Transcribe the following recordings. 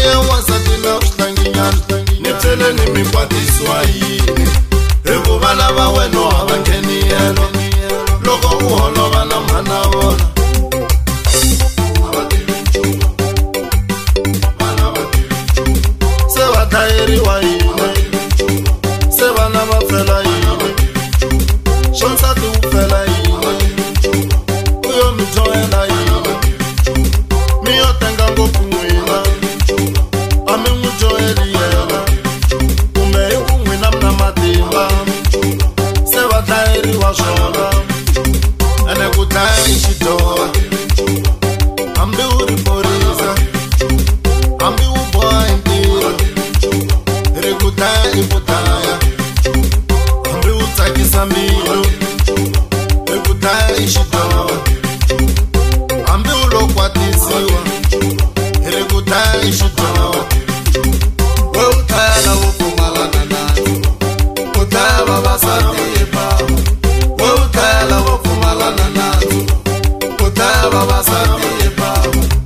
ya wasati na uslanginyana Nipsele ni mikwatiswa yini Ego bana ba weno abangeni yelo Loko uholo bana mana wona Sewa tairi wa yine Sewa na mafela yine Shonsa tu ufela yine Uyo mijoela yine Miyo tenga ngopu mwina Ami mujoeli yela Ume iku mwina mna matimba Sewa tairi wa shola Ene kutai shitoa Ambi uriporiza Ambi uboa impira Rekutai iputaya Ambi utakisa milo Rekutai shitoa Ambi ulokwatisiwa Rekutai shitoa We utala ufumala nanani Utaya babasati eba We utala ufumala nanani Utaya babasati eba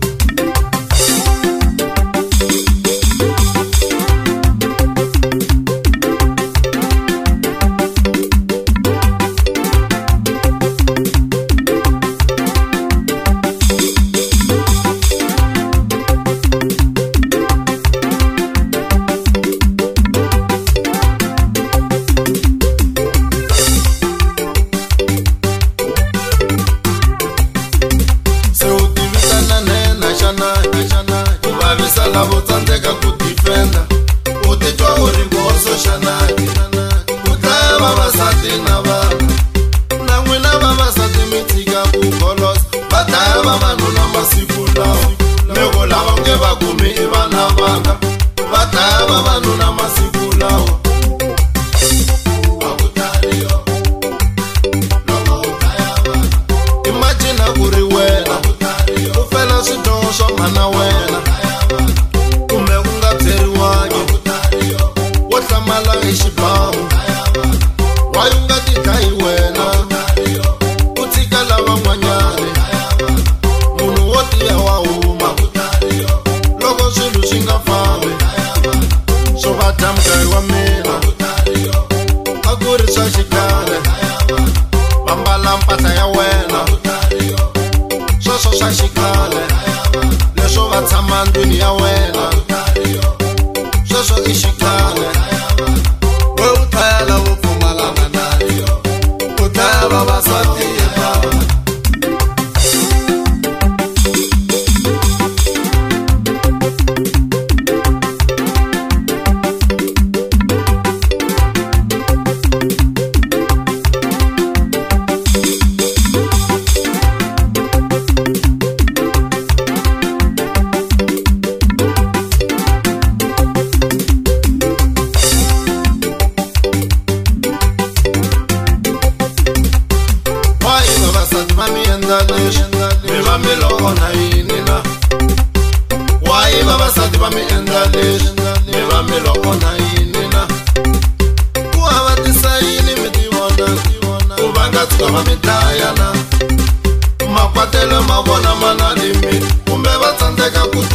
Ubabisala botandeka kudifenda Utitwa urimboso shanaki Utaya babasati na bana Nangwina babasati mitiga kukolos Bataya babanuna masifulao Nego labange bakumi ibana banga Bataya babanuna masifulao Abutario Logo utaya bana Imagine kuri wena Ufela sidosho mana wena Ume unga teri wage Wata mala ishibamu Wayunga dikai wena Utika lava mwanyane Munu woti ya wauma Logo shilu shinga fame Sobata mkai wa mena Aguri shashikane Bambala mpata ya wena Soso shashikane Lesho vatamanduni ya wena Soso ishikane We utayala ufumala nanani Utaya babasati eba Why babasati bami endalish Meva melo ona inina Kuwa batisaini mitiwana Ubanga tuka bami tayana Makwatele mabona manalimi Umbe batandeka